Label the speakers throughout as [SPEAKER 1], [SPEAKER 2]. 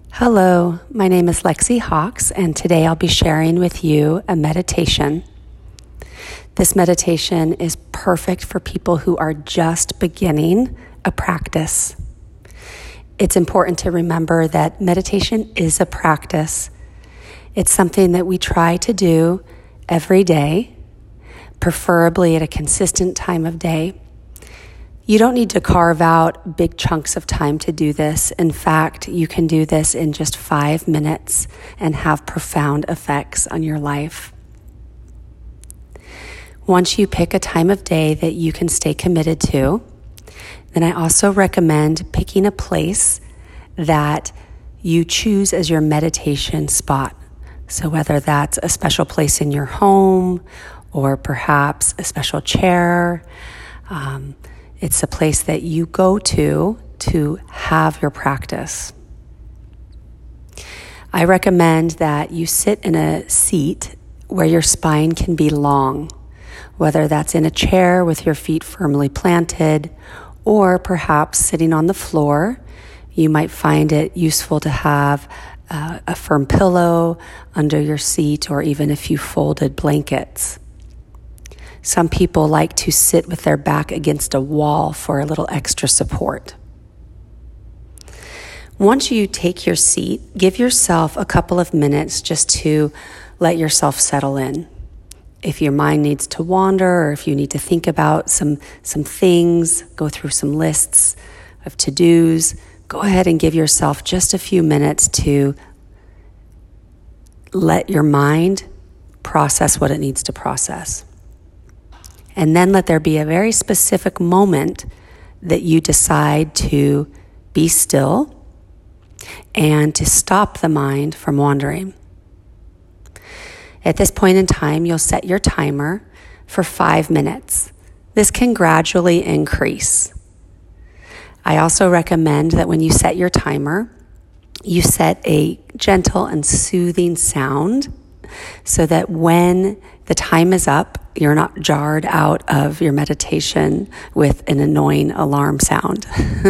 [SPEAKER 1] Hello, my name is Lexi Hawks, and today I'll be sharing with you a meditation. This meditation is perfect for people who are just beginning a practice. It's important to remember that meditation is a practice. It's something that we try to do every day, preferably at a consistent time of day. You don't need to carve out big chunks of time to do this. In fact, you can do this in just 5 minutes and have profound effects on your life. Once you pick a time of day that you can stay committed to, then I also recommend picking a place that you choose as your meditation spot. So whether that's a special place in your home or perhaps a special chair, it's a place that you go to have your practice. I recommend that you sit in a seat where your spine can be long, whether that's in a chair with your feet firmly planted, or perhaps sitting on the floor. You might find it useful to have a firm pillow under your seat or even a few folded blankets. Some people like to sit with their back against a wall for a little extra support. Once you take your seat, give yourself a couple of minutes just to let yourself settle in. If your mind needs to wander or if you need to think about some things, go through some lists of to-dos, go ahead and give yourself just a few minutes to let your mind process what it needs to process. And then let there be a very specific moment that you decide to be still and to stop the mind from wandering. At this point in time, you'll set your timer for 5 minutes. This can gradually increase. I also recommend that when you set your timer, you set a gentle and soothing sound so that when the time is up, you're not jarred out of your meditation with an annoying alarm sound.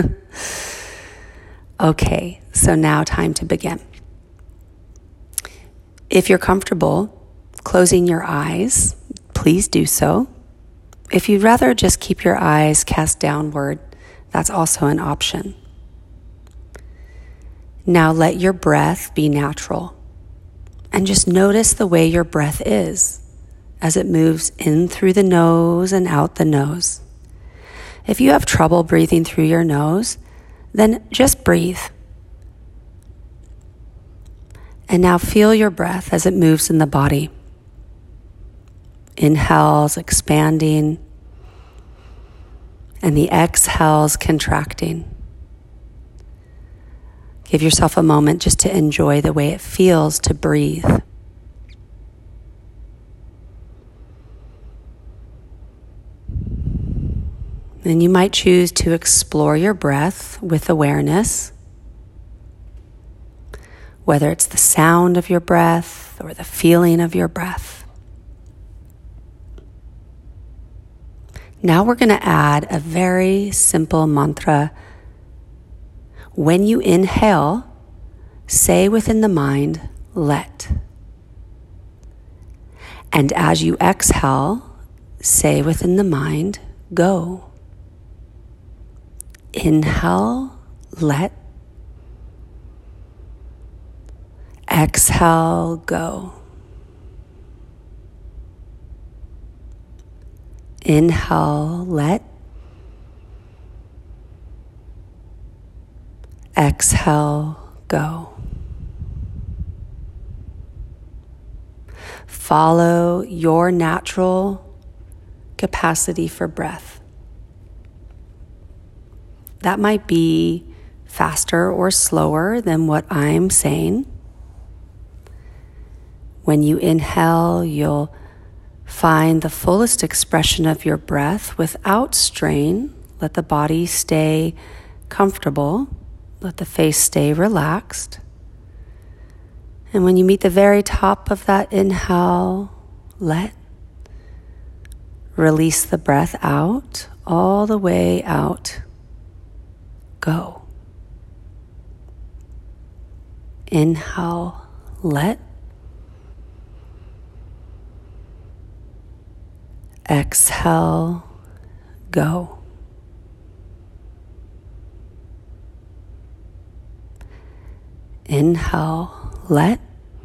[SPEAKER 1] Okay, so now time to begin. If you're comfortable closing your eyes, please do so. If you'd rather just keep your eyes cast downward, that's also an option. Now let your breath be natural and just notice the way your breath is as it moves in through the nose and out the nose. If you have trouble breathing through your nose, then just breathe. And now feel your breath as it moves in the body. Inhales expanding, and the exhales contracting. Give yourself a moment just to enjoy the way it feels to breathe. And you might choose to explore your breath with awareness, whether it's the sound of your breath or the feeling of your breath. Now we're going to add a very simple mantra. When you inhale, say within the mind, let. And as you exhale, say within the mind, go. Inhale, let. Exhale, go. Inhale, let. Exhale, go. Follow your natural capacity for breath. That might be faster or slower than what I'm saying. When you inhale, you'll find the fullest expression of your breath without strain. Let the body stay comfortable. Let the face stay relaxed. And when you meet the very top of that inhale, let. Release the breath out, all the way out. Go. Inhale, let. Exhale, go. Inhale, let.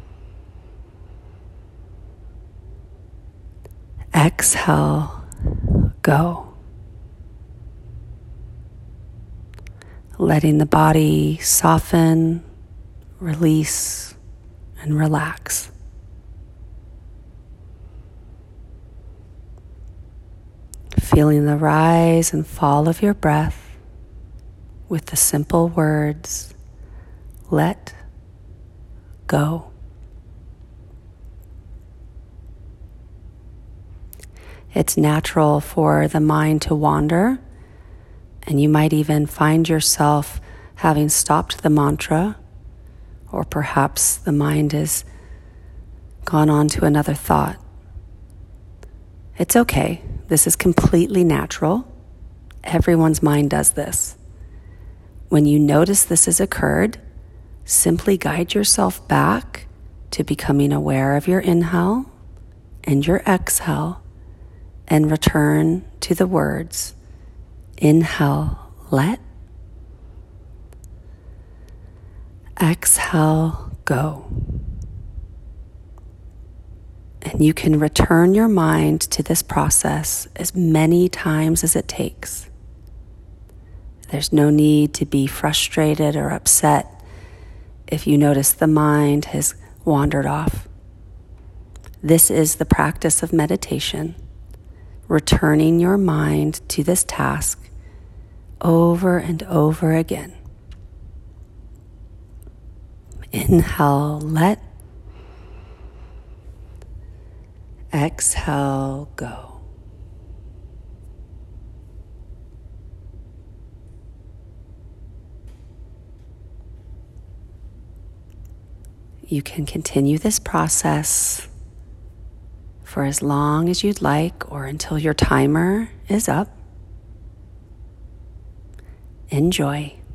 [SPEAKER 1] Exhale, go. Letting the body soften, release, and relax. Feeling the rise and fall of your breath with the simple words, let go. It's natural for the mind to wander, and you might even find yourself having stopped the mantra, or perhaps the mind has gone on to another thought. It's okay. This is completely natural. Everyone's mind does this. When you notice this has occurred, simply guide yourself back to becoming aware of your inhale and your exhale, and return to the words, inhale, let. Exhale, go. And you can return your mind to this process as many times as it takes. There's no need to be frustrated or upset if you notice the mind has wandered off. This is the practice of meditation, returning your mind to this task over and over again. Inhale, let. Exhale, go. You can continue this process for as long as you'd like or until your timer is up. Enjoy.